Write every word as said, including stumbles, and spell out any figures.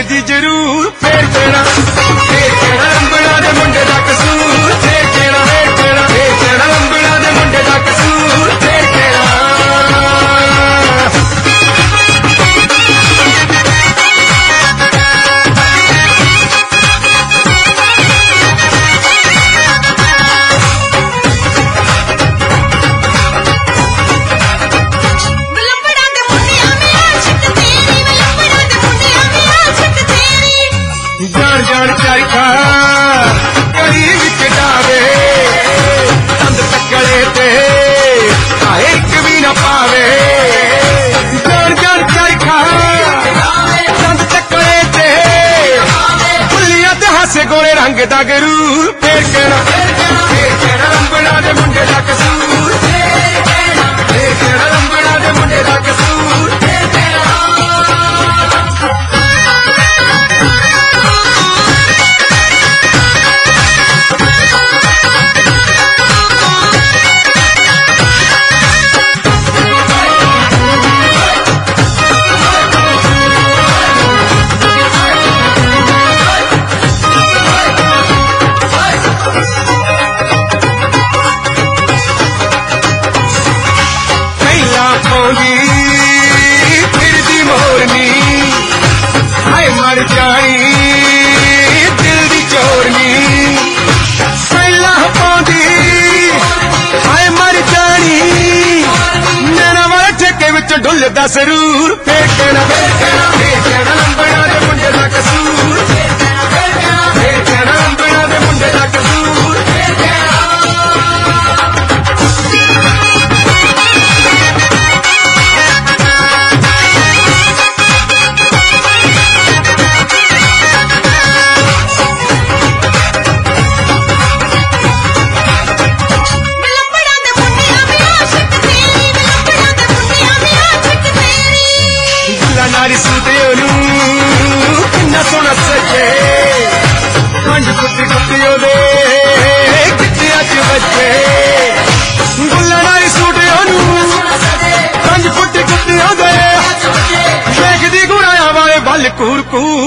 ਵੇਖਦੀ ਜ਼ਰੂਰ ਫੇਰ ਕਹਿਣਾ ਫੇਰ ਕਹਿਣਾ ਅੰਬਰਾਂ ਦੇ ਮੁੰਡੇ ਦਾ ਕਸੂਰ ਫੇਰ ਕਹਿਣਾ ਫੇਰ ਕਹਿਣਾ ਫੇਰ ਕਹਿਣਾ ਅੰਬਰਾਂ ਦੇ ਮੁੰਡੇ ਦਾ ਕਸੂਰ ਫੇਰ ਕਹਿਣਾ ਜਾਣ ਜਾਣ ਚਰਖਾ ਕਰੀ ਵਿੱਚ ਡਾਵੇ ਤੰਦ ਤੱਕਲੇ ਤੇ ਆਏ ਇੱਕ ਵੀ ਨਾ ਪਾਵੇ ਜਾਣ ਜਾਣ ਚਰਖਾ ਤੰਦ ਤੱਕਲੇ ਤੇ ਫੁੱਲੀਆਂ ਤੇ ਹਾਸੇ ਗੋਰੇ ਰੰਗ ਦਾ ਗਰੂਰ ਫੇਰ ਕਹਿਣਾ ਫੇਰ ਕਹਿਣਾ ਅੰਬਰਾਂ ਦੇ ਮੁੰਡੇ ਦਾ ਕਸੂਰ ਫੇਰ ਕਹਿਣਾ ਫੇਰ ਕਹਿਣਾ ਅੰਬਰਾਂ ਦੇ ਮੁੰਡੇ ਦਾ ਕਸੂਰ ਫੇਰ ਕਹਿਣਾ ਫਿਰਦੀ ਮੋਰਨੀ ਹਾਏ ਮਰ ਜਾਣੀ ਦਿਲ ਦੀ ਚੋਰਨੀ ਪਹਿਲਾਂ ਪਾਉਂਦੀ ਹਾਏ ਮਰ ਜਾਣੀ ਨੈਣਾ ਵਾਲੇ ਠੇਕੇ ਵਿੱਚ ਡੁੱਲਦਾ ਸਰੂਰ ਫੇਰ ਕਹਿਣਾ ਫੇਰ ਕਹਿਣਾ ਫੇਰ ਕਹਿਣਾ ਅੰਬਰਾਂ ਦੇ ਮੁੰਡੇ ਦਾ ਕਸੂਰ ਫੇਰ ਕਹਿਣਾ ਫੇਰ ਕਹਿਣਾ ਫੇਰ ਕਹਿਣਾ ਅੰਬਰਾਂ ਦੇ ਮੁੰਡੇ ਦਾ ਕਸੂਰ ਫੇਰ ਕਹਿਣਾ ਨਾਰੀ ਸੂਟਿਓ ਨੂੰ ਕਿੰਨਾ ਸੋਹਣਾ ਸੱਜੇ ਪੰਜ ਕੁੱਤੀ ਕੁੱਤੀ ਉਹਦੇ ਕਿੱਤਿਆਂ ਚ ਵੱਜੇ ਗੁੱਲਾ ਨਾਰੀ ਸੂਟਿਓ ਨੂੰ ਪੰਜ ਕੁੱਤੀ ਕੁੱਤੀ ਉਹਦੇ ਵੇਖਦੀ ਗੁਰਾਇਆ ਵਾਲੇ ਵੱਲ ਕੂਰ ਕੂਰ